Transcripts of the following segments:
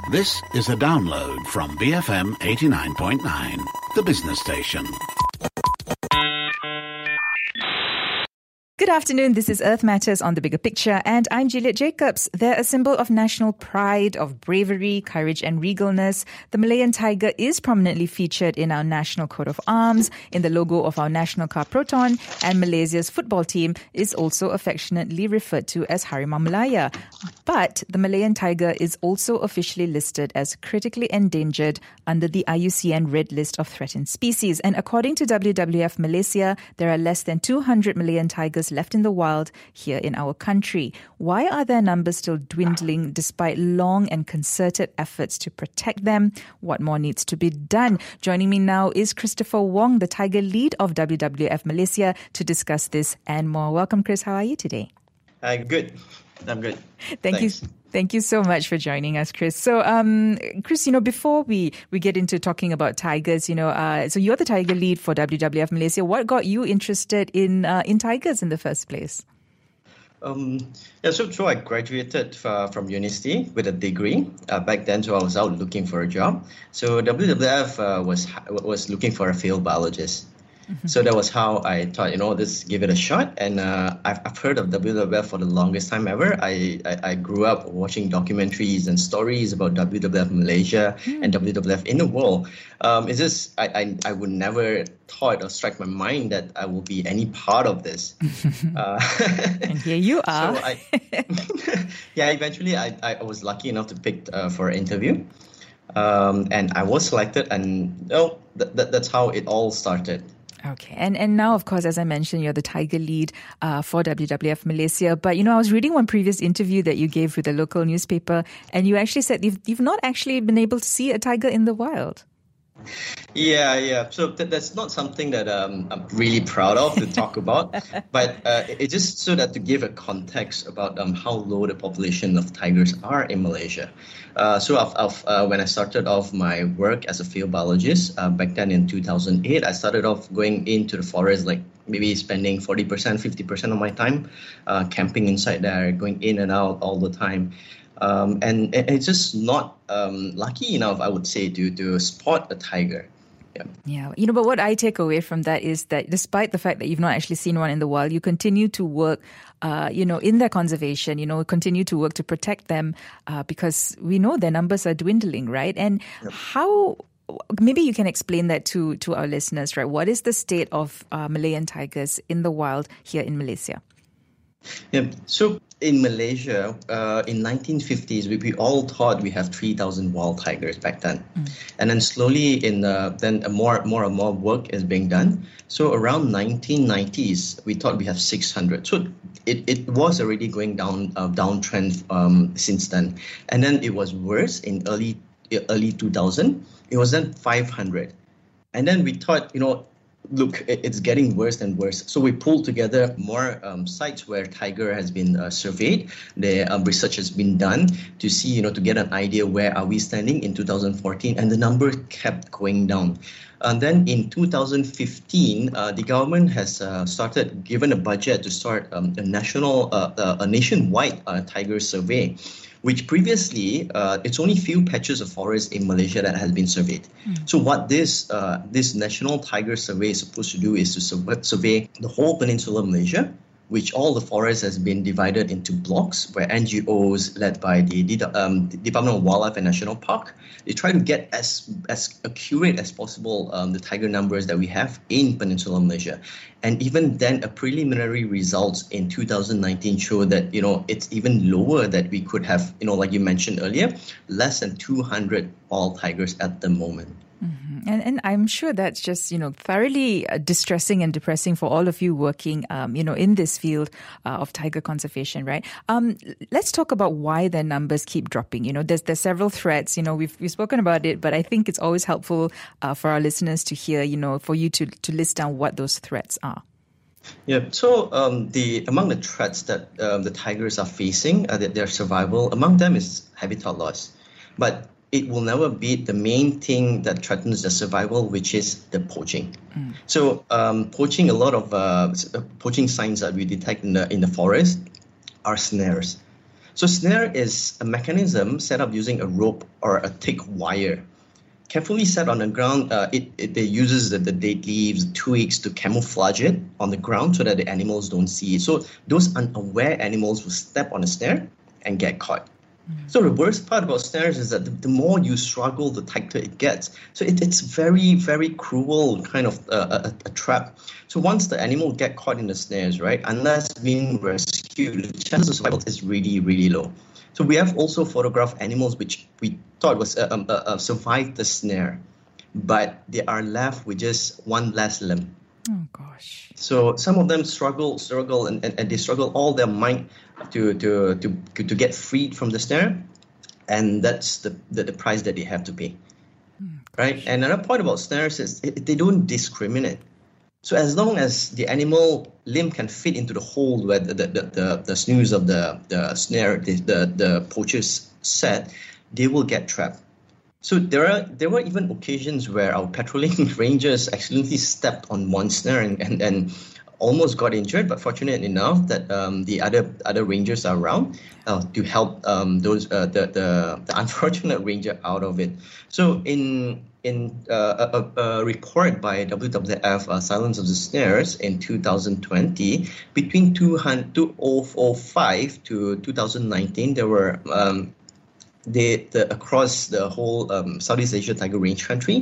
This is a download from BFM 89.9, the business station. Good afternoon, this is Earth Matters on The Bigger Picture, and I'm Juliet Jacobs. They're a symbol of national pride, of bravery, courage and regalness. The Malayan tiger is prominently featured in our national coat of arms, in the logo of our national car Proton, and Malaysia's football team is also affectionately referred to as Harimau Malaya. But the Malayan tiger is also officially listed as critically endangered under the IUCN Red List of Threatened Species. And according to WWF Malaysia, there are less than 200 Malayan tigers left in the wild here in our country. Why are their numbers still dwindling despite long and concerted efforts to protect them? What more needs to be done? Joining me now is Christopher Wong, the tiger lead of WWF Malaysia, to discuss this and more. Welcome, Chris. How are you today? Good. I'm good. Thank you so much for joining us, Chris. So, Chris, before we get into talking about tigers, so you're the tiger lead for WWF Malaysia. What got you interested in tigers in the first place? So I graduated from university with a degree. Back then, so I was out looking for a job. So WWF was looking for a field biologist. So that was how I thought, let's give it a shot. And I've heard of WWF for the longest time ever. I grew up watching documentaries and stories about WWF Malaysia and WWF in the world. It's just, I would never thought or strike my mind that I will be any part of this. And here you are. So eventually I was lucky enough to pick for an interview. And I was selected, and that's how it all started. Okay. And now, of course, as I mentioned, you're the tiger lead for WWF Malaysia. But, I was reading one previous interview that you gave with a local newspaper, and you actually said you've not actually been able to see a tiger in the wild. Yeah. So that's not something that I'm really proud of to talk about, but it's just so that to give a context about how low the population of tigers are in Malaysia. When I started off my work as a field biologist back then in 2008, I started off going into the forest, like maybe spending 40%, 50% of my time camping inside there, going in and out all the time. And it's just not lucky enough, I would say, to spot a tiger. Yeah. But what I take away from that is that despite the fact that you've not actually seen one in the wild, you continue to work, in their conservation, continue to work to protect them because we know their numbers are dwindling, right? And how... Maybe you can explain that to our listeners, right? What is the state of Malayan tigers in the wild here in Malaysia? Yeah. So in Malaysia, in 1950s, we all thought we have 3,000 wild tigers back then. And then slowly then more and more work is being done. So around 1990s, we thought we have 600. So it was already going downtrend since then. And then it was worse in early 2000. It was then 500. And then we thought, look, it's getting worse and worse. So we pulled together more sites where tiger has been surveyed. The research has been done to see, to get an idea where are we standing in 2014. And the number kept going down. And then in 2015, the government has given a budget to start a nationwide tiger survey, which previously it's only few patches of forest in Malaysia that has been surveyed. So what this national tiger survey is supposed to do is to survey the whole peninsular Malaysia, which all the forest has been divided into blocks where NGOs led by the Department of Wildlife and National Park, they try to get as accurate as possible the tiger numbers that we have in peninsular Malaysia. And even then, a preliminary results in 2019 show that, it's even lower, that we could have, like you mentioned earlier, less than 200 wild tigers at the moment. And I'm sure that's just, thoroughly distressing and depressing for all of you working, in this field of tiger conservation, right? Let's talk about why their numbers keep dropping. There's several threats. We've spoken about it, but I think it's always helpful for our listeners to hear, for you to list down what those threats are. Yeah. So among the threats that the tigers are facing, their survival, among them is habitat loss. But it will never be the main thing that threatens their survival, which is the poaching. So poaching, a lot of poaching signs that we detect in the forest are snares. So snare is a mechanism set up using a rope or a thick wire. Carefully set on the ground, it uses the dead leaves, twigs to camouflage it on the ground so that the animals don't see it. So those unaware animals will step on the snare and get caught. So the worst part about snares is that the more you struggle, the tighter it gets. So it's very, very cruel kind of a trap. So once the animal get caught in the snares, right, unless being rescued, the chances of survival is really, really low. So we have also photographed animals which we thought was survived the snare, but they are left with just one less limb. Oh gosh! So some of them struggle, and they struggle all their might to get freed from the snare, and that's the price that they have to pay, right? And another point about snares is they don't discriminate. So as long as the animal limb can fit into the hole where the snooze of the snare the poachers set, they will get trapped. So there were even occasions where our patrolling rangers accidentally stepped on one snare and almost got injured, but fortunate enough that the other rangers are around to help the unfortunate ranger out of it. So in a report by WWF, Silence of the Snares in 2020, between 2005 to 2019, there were across the whole Southeast Asia tiger range country,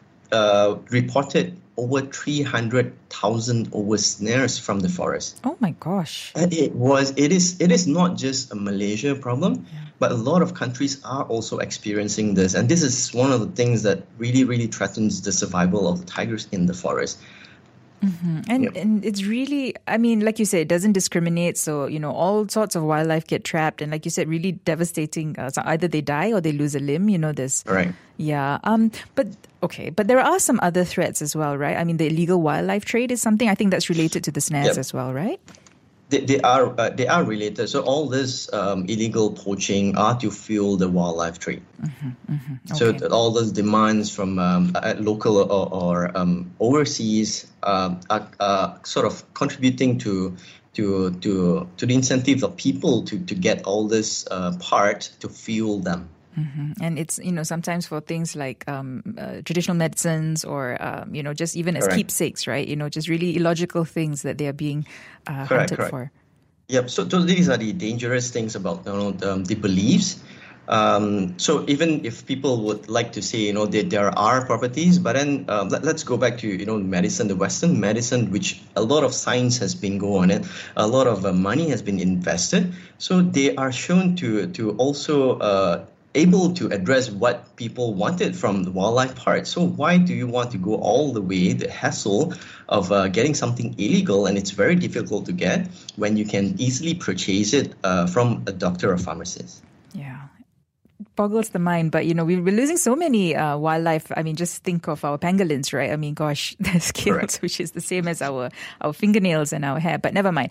reported over 300,000 over snares from the forest. Oh my gosh! It is not just a Malaysia problem, but a lot of countries are also experiencing this, and this is one of the things that really, really threatens the survival of the tigers in the forest. Mm-hmm. And it's really, I mean, like you said, it doesn't discriminate. So, all sorts of wildlife get trapped. And like you said, really devastating. So either they die or they lose a limb, this. Right. Yeah. But there are some other threats as well, right? I mean, the illegal wildlife trade is something I think that's related to the snares as well, right? They are related. So all this illegal poaching are to fuel the wildlife trade. Mm-hmm, mm-hmm. Okay. So all those demands from local or overseas are sort of contributing to the incentive of people to get all this part to fuel them. Mm-hmm. And it's, sometimes for things like traditional medicines or, just even as keepsakes, right? Just really illogical things that they are being hunted for. Yep. So these are the dangerous things about the beliefs. So even if people would like to say, there are properties, but then let's go back to, medicine, the Western medicine, which a lot of science has been going on, a lot of money has been invested. So they are shown to also able to address what people wanted from the wildlife part. So why do you want to go all the way, the hassle of getting something illegal, and it's very difficult to get when you can easily purchase it from a doctor or pharmacist? Yeah. Boggles the mind, but we're losing so many wildlife. I mean, just think of our pangolins, right? I mean, gosh, their scales, which is the same as our fingernails and our hair, but never mind.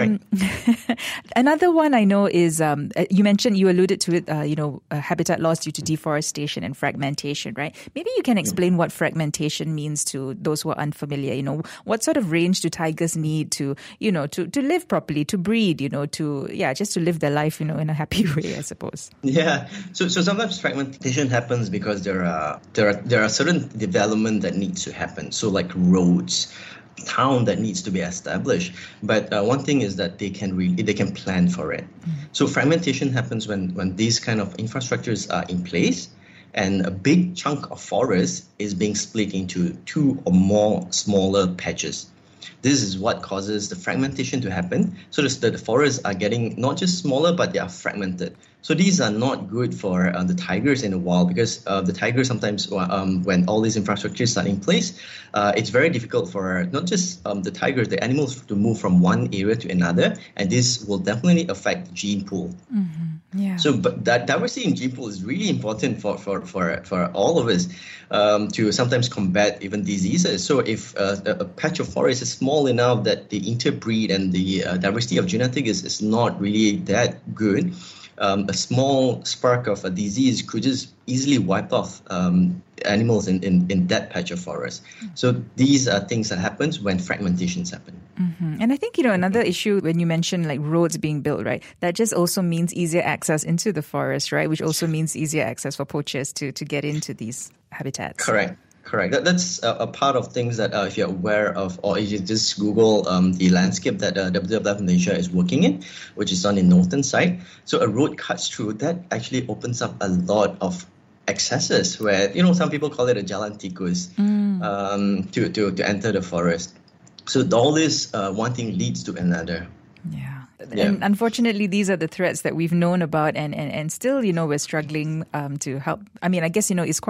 Another one I know is you alluded to it, habitat loss due to deforestation and fragmentation, right? Maybe you can explain what fragmentation means to those who are unfamiliar. What sort of range do tigers need to live properly, to breed, just to live their life, in a happy way, I suppose. Yeah. So sometimes fragmentation happens because there are certain development that needs to happen. So like roads, town that needs to be established. But one thing is that they can plan for it. Mm-hmm. So fragmentation happens when these kind of infrastructures are in place, and a big chunk of forest is being split into two or more smaller patches. This is what causes the fragmentation to happen. So the forests are getting not just smaller, but they are fragmented. So these are not good for the tigers in the wild, because the tigers sometimes, when all these infrastructures are in place, it's very difficult for not just the tigers, the animals to move from one area to another, and this will definitely affect the gene pool. Mm-hmm. Yeah. So, but that diversity in gene pool is really important for all of us to sometimes combat even diseases. So if a patch of forest is small enough that the interbreed and the diversity of genetic is not really that good, a small spark of a disease could just easily wipe off animals in that patch of forest. So these are things that happens when fragmentations happen. And I think, another issue when you mention like roads being built, right, that just also means easier access into the forest, right, which also means easier access for poachers to get into these habitats. Correct. That's a part of things that if you're aware of, or if you just Google the landscape that WWF Malaysia is working in, which is on the northern side. So a road cuts through, that actually opens up a lot of accesses where, some people call it a jalan tikus to enter the forest. So all this one thing leads to another. Yeah. And unfortunately, these are the threats that we've known about and still, we're struggling to help. I mean, I guess,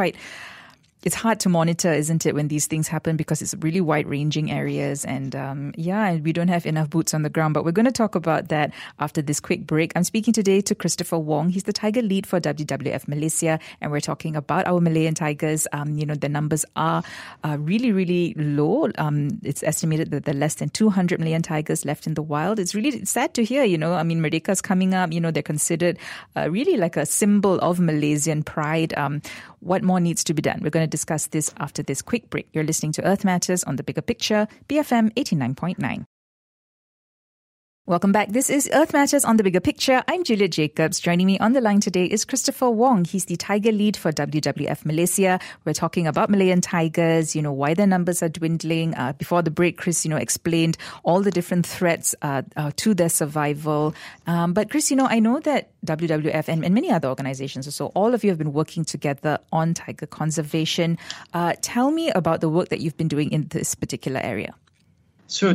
it's hard to monitor, isn't it, when these things happen because it's really wide-ranging areas and, we don't have enough boots on the ground. But we're going to talk about that after this quick break. I'm speaking today to Christopher Wong. He's the tiger lead for WWF Malaysia, and we're talking about our Malayan tigers. The numbers are really, really low. It's estimated that there are less than 200 million tigers left in the wild. It's really sad to hear, Merdeka's coming up. They're considered really like a symbol of Malaysian pride. What more needs to be done? We're going to discuss this after this quick break. You're listening to Earth Matters on The Bigger Picture, BFM 89.9. Welcome back. This is Earth Matters on The Bigger Picture. I'm Juliet Jacobs. Joining me on the line today is Christopher Wong. He's the tiger lead for WWF Malaysia. We're talking about Malayan tigers, why their numbers are dwindling. Before the break, Chris, explained all the different threats to their survival. But Chris, I know that WWF and many other organizations also, all of you have been working together on tiger conservation. Tell me about the work that you've been doing in this particular area. So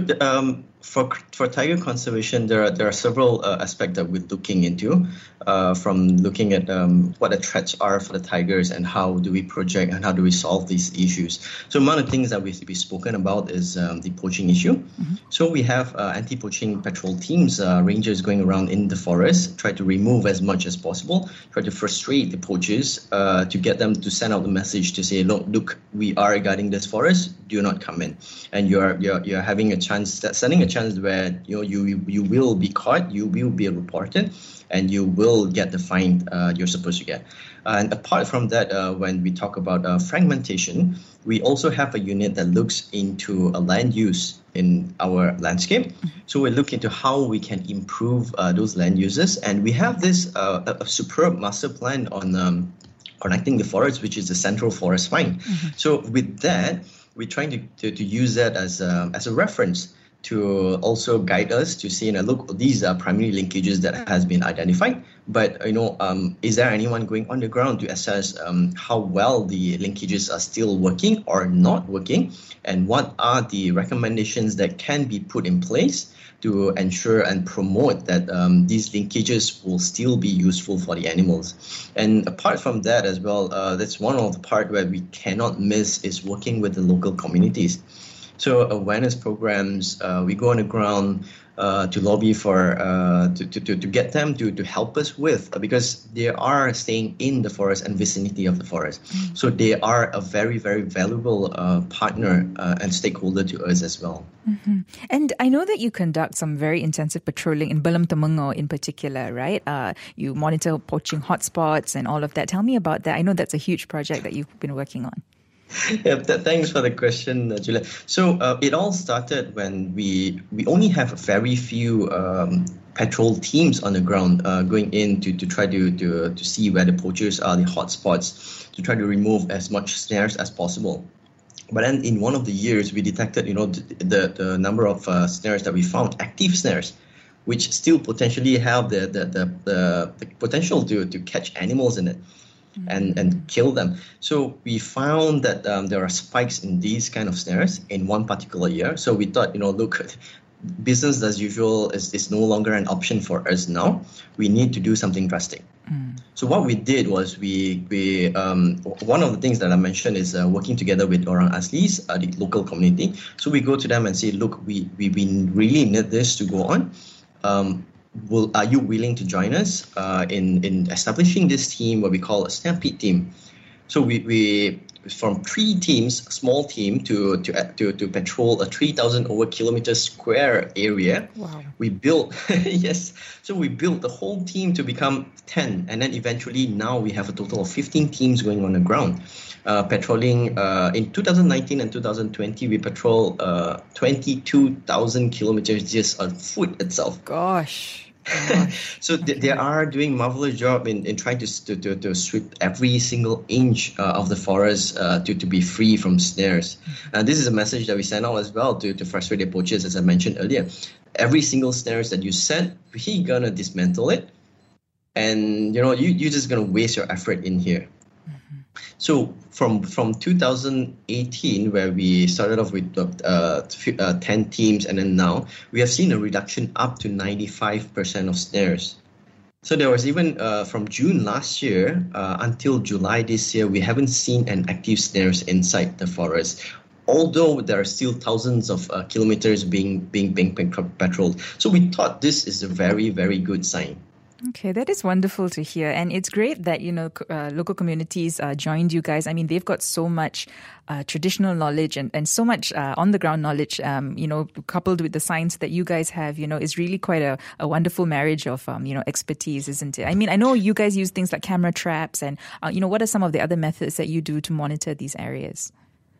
for tiger conservation, there are several aspects that we're looking into, from looking at what the threats are for the tigers and how do we project and how do we solve these issues. So one of the things that we've spoken about is the poaching issue. So we have anti-poaching patrol teams, rangers going around in the forest, try to remove as much as possible, try to frustrate the poachers to get them to send out the message to say, look, we are guarding this forest, do not come in. And you're having a chance, sending a chance where you will be caught, you will be reported, and you will get the fine you're supposed to get. And apart from that, when we talk about fragmentation, we also have a unit that looks into land use in our landscape. So we look into how we can improve those land uses, and we have this a superb master plan on connecting the forest, which is the Central Forest Fine. So with that, we're trying to use that as a reference to also guide us to see, look, these are primary linkages that has been identified. But, is there anyone going on the ground to assess how well the linkages are still working or not working? And what are the recommendations that can be put in place to ensure and promote that these linkages will still be useful for the animals? And apart from that as well, that's one of the part where we cannot miss is working with the local communities. So awareness programs, we go on the ground to lobby for to get them to help us with, because they are staying in the forest and vicinity of the forest. So they are a very, very valuable partner and stakeholder to us as well. And I know that you conduct some very intensive patrolling in Belem Temenggor in particular, right? You monitor poaching hotspots and all of that. Tell me about that. I know that's a huge project that you've been working on. Yeah, thanks for the question, Julia. So it all started when we only have very few patrol teams on the ground going in to try to see where the poachers are, the hotspots, to try to remove as much snares as possible. But then in one of the years, we detected, the number of snares that we found, active snares, which still potentially have the potential to catch animals in it. And kill them. So we found that there are spikes in these kind of snares in one particular year. So we thought, look, business as usual is no longer an option for us now. We need to do something drastic. So what we did was we one of the things that I mentioned is working together with Orang Aslis, the local community. So we go to them and say, look, we really need this to go on. Are you willing to join us in establishing this team, what we call a Stampede team? So we from 3 teams, a small team, to patrol a 3,000 over kilometer square area. Wow. We built, yes, so we built the whole team to become 10. And then eventually now we have a total of 15 teams going on the ground. Patrolling in 2019 and 2020, we patrol 22,000 kilometers just on foot itself. Gosh. So they are doing marvelous job in trying to sweep every single inch of the forest to be free from snares. This is a message that we send out as well to frustrated poachers, as I mentioned earlier. Every single snares that you set, we're gonna dismantle it, and you're just gonna waste your effort in here. So from 2018, where we started off with 10 teams, and then now we have seen a reduction up to 95% of snares. So there was even from June last year until July this year, we haven't seen an active snares inside the forest, although there are still thousands of kilometers being patrolled. So we thought this is a very, very good sign. Okay, that is wonderful to hear. And it's great that, local communities joined you guys. I mean, they've got so much traditional knowledge and so much on-the-ground knowledge, coupled with the science that you guys have, is really quite a wonderful marriage of, expertise, isn't it? I mean, I know you guys use things like camera traps and, what are some of the other methods that you do to monitor these areas?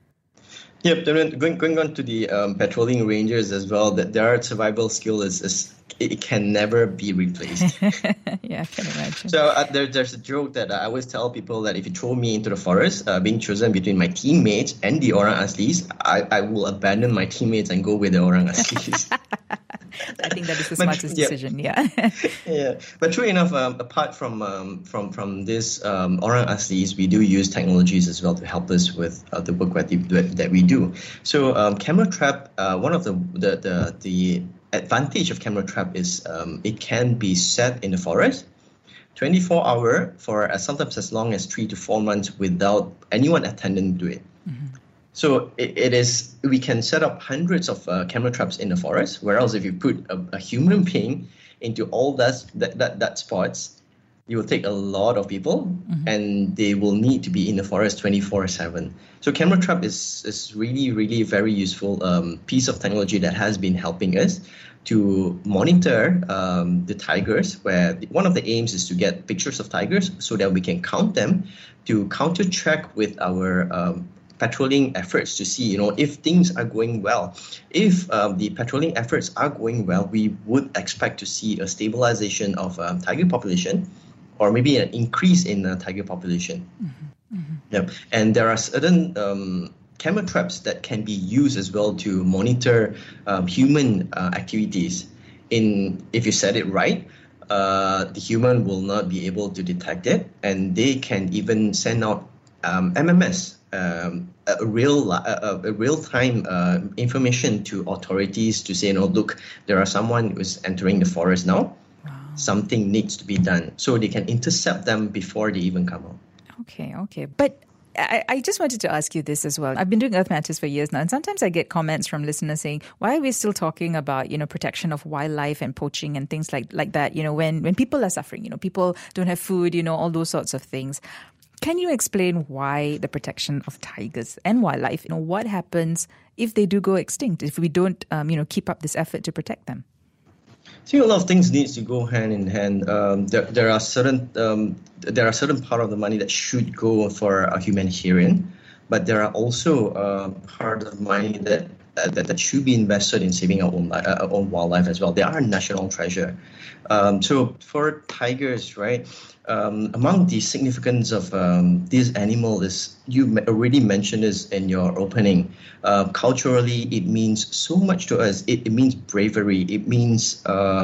Yep, going on to the patrolling rangers as well, that their survival skill is it can never be replaced. Yeah, I can imagine. So there's a joke that I always tell people that if you throw me into the forest, being chosen between my teammates and the orang aslis, I will abandon my teammates and go with the orang aslis. I think that is the smartest decision. Yeah. Yeah, but true enough, apart from this orang aslis, we do use technologies as well to help us with the work that we do. So camera trap, one of the advantage of camera trap is it can be set in the forest 24 hours for sometimes as long as 3 to 4 months without anyone attending to it. So we can set up hundreds of camera traps in the forest, whereas if you put a human being into all that spots, you will take a lot of people and they will need to be in the forest 24/7. So camera trap is really, really very useful piece of technology that has been helping us to monitor the tigers, where one of the aims is to get pictures of tigers so that we can count them to counter-track with our patrolling efforts to see, if things are going well. If the patrolling efforts are going well, we would expect to see a stabilization of tiger population, or maybe an increase in tiger population. Yep. And there are certain camera traps that can be used as well to monitor human activities. If you set it right, the human will not be able to detect it, and they can even send out MMS, a real-time information to authorities to say, look, there are someone who's entering the forest now. Wow. Something needs to be done, so they can intercept them before they even come out. Okay. But I just wanted to ask you this as well. I've been doing Earth Matters for years now, and sometimes I get comments from listeners saying, why are we still talking about, protection of wildlife and poaching and things like that, when people are suffering, people don't have food, all those sorts of things. Can you explain why the protection of tigers and wildlife, what happens if they do go extinct, if we don't, keep up this effort to protect them? I think a lot of things needs to go hand in hand. There are certain part of the money that should go for a humanitarian, but there are also part of money that should be invested in saving our own wildlife as well. They are a national treasure. So for tigers, right? Among the significance of this animal is, you already mentioned this in your opening. Culturally, it means so much to us. It means bravery. It means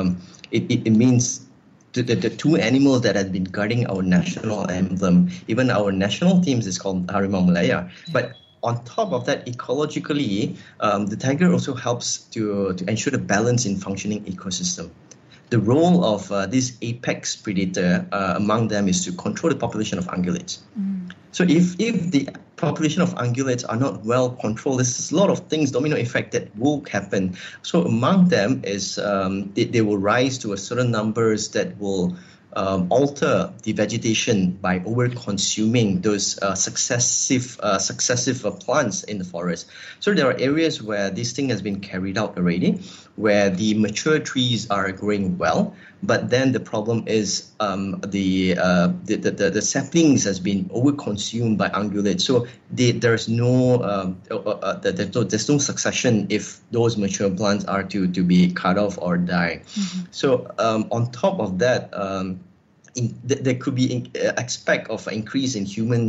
it means the two animals that have been guarding our national emblem. Even our national teams is called Harimau Malaya. But on top of that, ecologically, the tiger also helps to ensure the balance in functioning ecosystem. The role of this apex predator among them is to control the population of ungulates. So if the population of ungulates are not well controlled, there's a lot of things, domino effect, that will happen. So among them is they will rise to a certain numbers that will alter the vegetation by over-consuming those successive plants in the forest. So there are areas where this thing has been carried out already, where the mature trees are growing well, but then the problem is the saplings has been over-consumed by ungulates. So there's no succession if those mature plants are to be cut off or die. Mm-hmm. So on top of that, there could be expect of an increase in human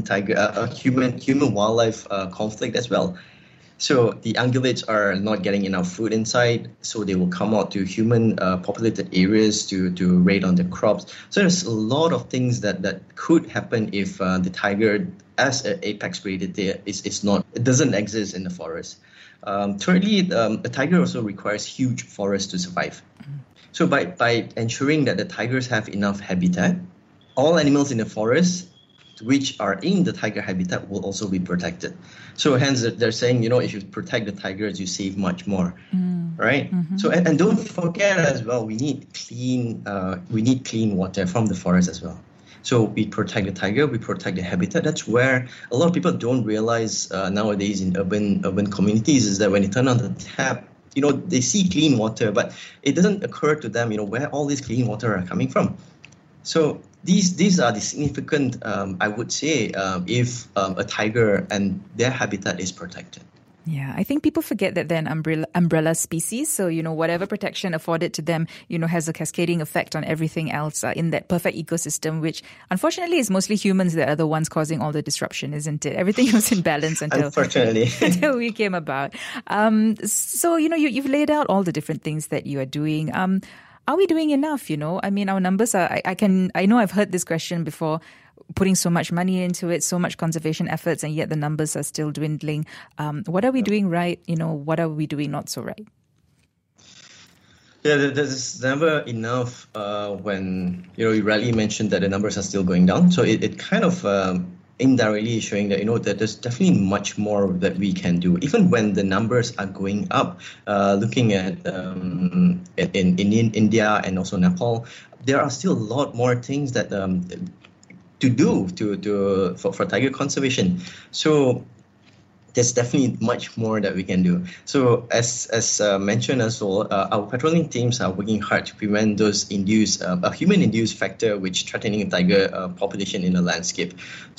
wildlife conflict as well. So the ungulates are not getting enough food inside, so they will come out to human populated areas to raid on the crops. So there's a lot of things that could happen if the tiger, as an apex predator, it doesn't exist in the forest. Thirdly, a tiger also requires huge forests to survive. So by ensuring that the tigers have enough habitat, all animals in the forest which are in the tiger habitat will also be protected. So hence they're saying, if you protect the tigers, you save much more, right? Mm-hmm. So and don't forget as well, we need clean water from the forest as well. So we protect the tiger, we protect the habitat. That's where a lot of people don't realize nowadays in urban communities is that when they turn on the tap, they see clean water, but it doesn't occur to them, where all this clean water are coming from. So these are the significant, I would say, if a tiger and their habitat is protected. Yeah, I think people forget that they're an umbrella species. So, whatever protection afforded to them, has a cascading effect on everything else in that perfect ecosystem, which unfortunately is mostly humans that are the ones causing all the disruption, isn't it? Everything was in balance until we came about. So, you've laid out all the different things that you are doing. Are we doing enough? I mean, our numbers are, I know I've heard this question before, putting so much money into it, so much conservation efforts, and yet the numbers are still dwindling. What are we doing right? What are we doing not so right? Yeah, there's never enough when, you rightly mentioned that the numbers are still going down. So it kind of indirectly showing that, that there's definitely much more that we can do. Even when the numbers are going up, looking at in India and also Nepal, there are still a lot more things that to do for tiger conservation. So there's definitely much more that we can do. So as mentioned as well, our patrolling teams are working hard to prevent those human-induced factor which threatening the tiger population in the landscape.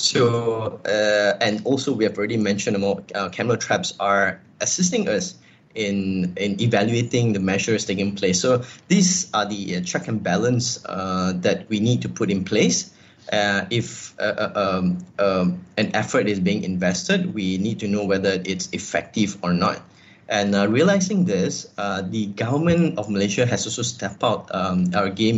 So and also we have already mentioned camera traps are assisting us in evaluating the measures taking place. So these are the check and balance that we need to put in place. If an effort is being invested, we need to know whether it's effective or not. And realizing this, the government of Malaysia has also stepped out our game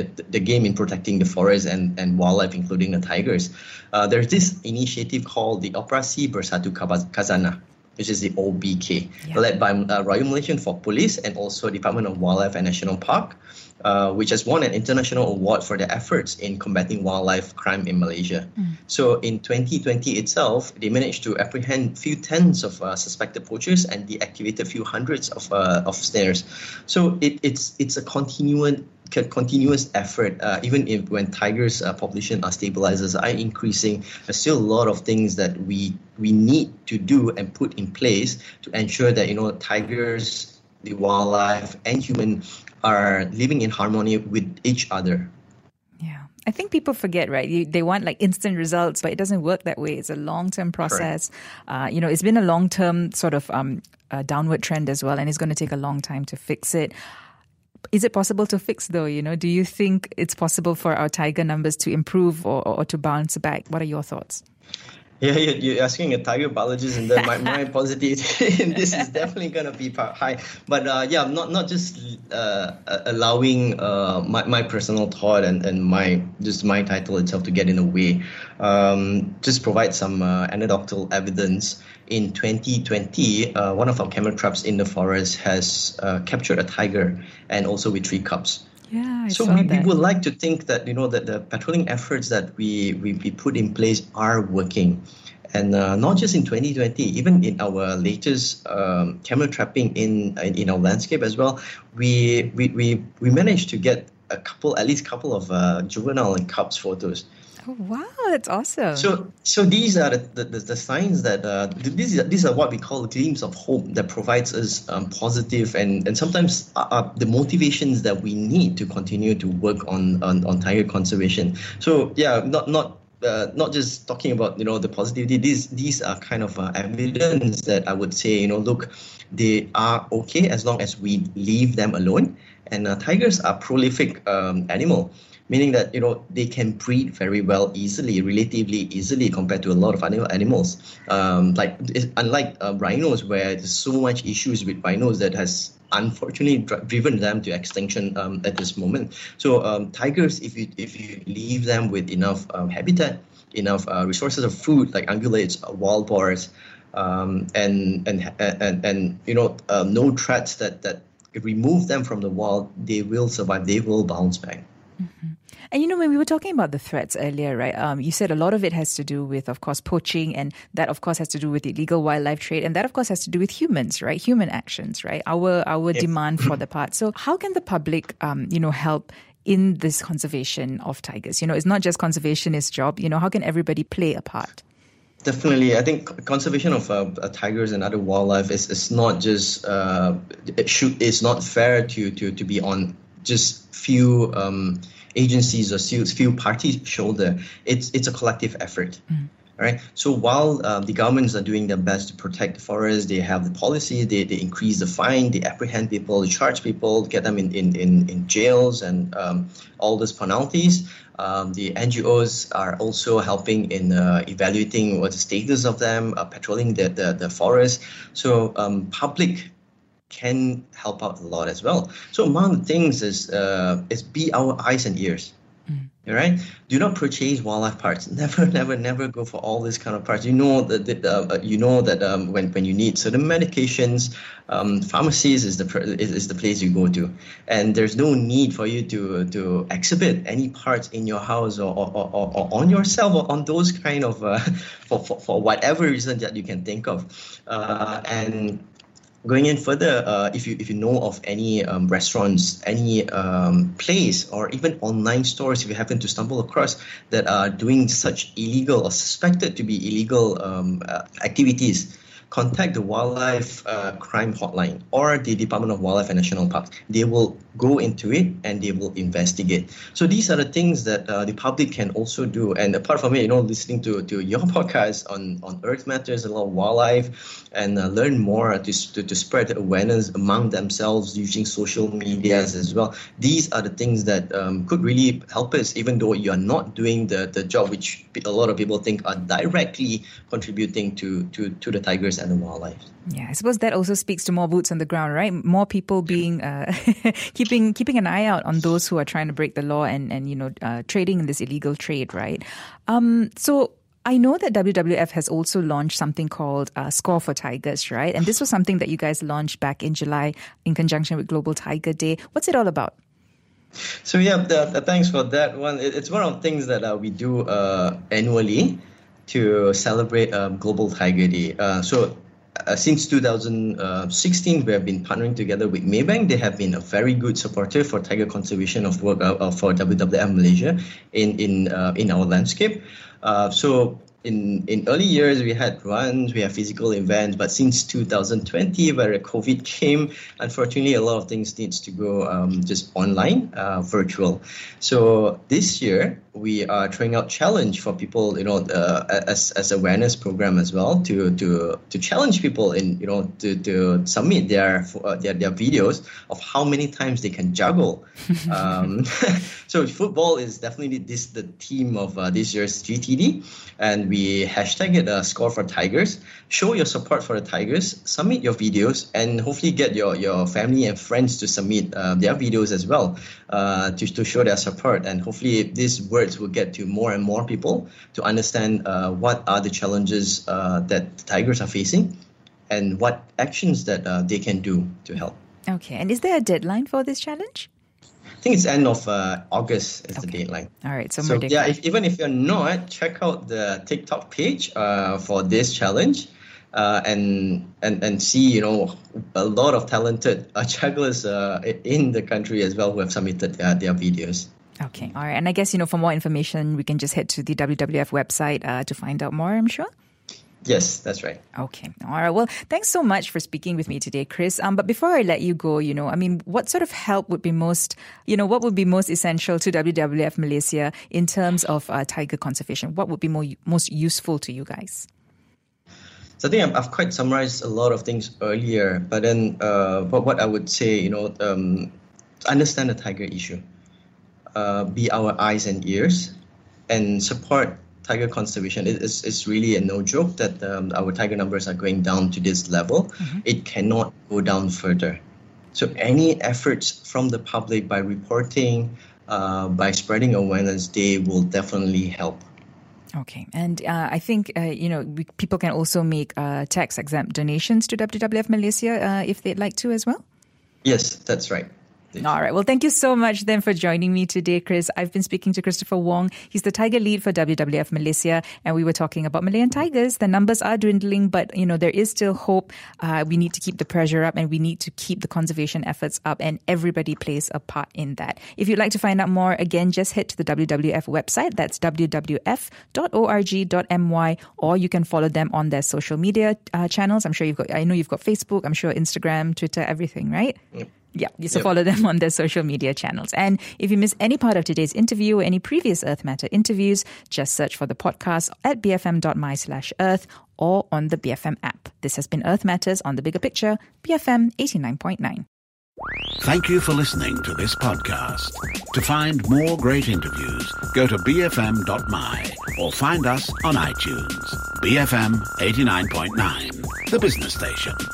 in protecting the forest and wildlife, including the tigers. There's this initiative called the Operasi Bersatu Khazanah, which is the OBK, led by Royal Malaysian Folk Police and also Department of Wildlife and National Park, which has won an international award for their efforts in combating wildlife crime in Malaysia. So in 2020 itself, they managed to apprehend few tens of suspected poachers and deactivated a few hundreds of snares. So it's a continuous effort. Even when tigers' population stabilizes, are increasing, there's still a lot of things that we need to do and put in place to ensure that tigers, the wildlife, and human are living in harmony with each other. Yeah. I think people forget, right? They want instant results, but it doesn't work that way. It's a long-term process. It's been a long-term sort of downward trend as well, and it's going to take a long time to fix it. Is it possible to fix though? Do you think it's possible for our tiger numbers to improve or to bounce back? What are your thoughts? Yeah, you're asking a tiger biologist, and then my positivity in this is definitely going to be high. But not just allowing my personal thought and my title itself to get in the way. Just provide some anecdotal evidence. In 2020, one of our camera traps in the forest has captured a tiger and also with 3 cubs. Yeah, we would like to think that that the patrolling efforts that we put in place are working, and not just in 2020, even in our latest camera trapping in our landscape as well, we managed to get at least couple of juvenile and cubs photos. Oh, wow, that's awesome. So these are the signs that these are what we call a glimpse of hope that provides us positive and sometimes the motivations that we need to continue to work on tiger conservation. So yeah, not just talking about the positivity. These are kind of evidence that I would say look, they are okay as long as we leave them alone. And tigers are prolific animal, meaning that they can breed very well relatively easily compared to a lot of other animals. Unlike rhinos, where there's so much issues with rhinos that has unfortunately driven them to extinction at this moment. So tigers, if you leave them with enough habitat, enough resources of food like ungulates, wild boars, and no threats that remove them from the wild, they will survive. They will bounce back. Mm-hmm. And when we were talking about the threats earlier, right, you said a lot of it has to do with, of course, poaching, and that, of course, has to do with illegal wildlife trade, and that, of course, has to do with humans, right, human actions, right, our demand for the part. So how can the public, help in this conservation of tigers? It's not just conservationist job. How can everybody play a part? Definitely, I think conservation of tigers and other wildlife is not just it's not fair to be on just few agencies or few parties' shoulder. It's a collective effort. Right. So while the governments are doing their best to protect the forest, they have the policy, they increase the fine, they apprehend people, they charge people, get them in jails and all these penalties. The NGOs are also helping in evaluating what the status of them, patrolling the forest. So public can help out a lot as well. So among the things is be our eyes and ears. All right. Do not purchase wildlife parts. Never go for all these kind of parts. When you need certain medications, pharmacies is the place you go to, and there's no need for you to exhibit any parts in your house or on yourself or on those kind of for whatever reason that you can think of, and. Going in further, if you know of any restaurants, any place, or even online stores, if you happen to stumble across that are doing such illegal or suspected to be illegal activities, contact the Wildlife Crime Hotline or the Department of Wildlife and National Parks. They will go into it and they will investigate. So these are the things that the public can also do. And apart from it, listening to your podcast on Earth Matters, a lot of wildlife, and learn more to spread awareness among themselves using social medias as well. These are the things that could really help us, even though you are not doing the job which a lot of people think are directly contributing to the tigers and the wildlife. Yeah, I suppose that also speaks to more boots on the ground, right? More people being keeping an eye out on those who are trying to break the law and trading in this illegal trade, right? So I know that WWF has also launched something called Score for Tigers, right? And this was something that you guys launched back in July in conjunction with Global Tiger Day. What's it all about? So yeah, thanks for that one. It's one of the things that we do annually to celebrate Global Tiger Day. Since 2016, we have been partnering together with Maybank. They have been a very good supporter for tiger conservation of work for WWF Malaysia in our landscape. So in early years, we had runs, we have physical events, but since 2020, where COVID came, unfortunately, a lot of things needs to go just online, virtual. So this year, we are trying out challenge for people, as awareness program as well to challenge people to submit their videos of how many times they can juggle. So football is definitely the theme of this year's GTD, and we hashtag it Score for Tigers. Show your support for the Tigers, submit your videos, and hopefully get your family and friends to submit their videos as well to show their support. And hopefully these words will get to more and more people to understand what are the challenges that tigers are facing and what actions that they can do to help. Okay, and is there a deadline for this challenge? I think it's end of August is the deadline. All right, so yeah, even if you're not, check out the TikTok page for this challenge. and see, a lot of talented jugglers in the country as well who have submitted their videos. Okay, all right. And I guess, for more information, we can just head to the WWF website to find out more, I'm sure. Yes, that's right. Okay. All right. Well, thanks so much for speaking with me today, Chris. But before I let you go, what sort of help would be most essential to WWF Malaysia in terms of tiger conservation? What would be most useful to you guys? So I think I've quite summarized a lot of things earlier, but then what I would say, understand the tiger issue, be our eyes and ears, and support tiger conservation. It's really a no joke that our tiger numbers are going down to this level. Mm-hmm. It cannot go down further. So any efforts from the public by reporting, by spreading awareness, they will definitely help. Okay. And I think, people can also make tax-exempt donations to WWF Malaysia if they'd like to as well? Yes, that's right. All right. Well, thank you so much then for joining me today, Chris. I've been speaking to Christopher Wong. He's the tiger lead for WWF Malaysia, and we were talking about Malayan tigers. The numbers are dwindling, but, there is still hope. We need to keep the pressure up, and we need to keep the conservation efforts up, and everybody plays a part in that. If you'd like to find out more, again, just head to the WWF website. That's wwf.org.my, or you can follow them on their social media channels. I know you've got Facebook, I'm sure Instagram, Twitter, everything, right? Yep. Yeah, so follow them on their social media channels. And if you miss any part of today's interview or any previous Earth Matter interviews, just search for the podcast at bfm.my/earth or on the BFM app. This has been Earth Matters on The Bigger Picture, BFM 89.9. Thank you for listening to this podcast. To find more great interviews, go to bfm.my or find us on iTunes. BFM 89.9, the business station.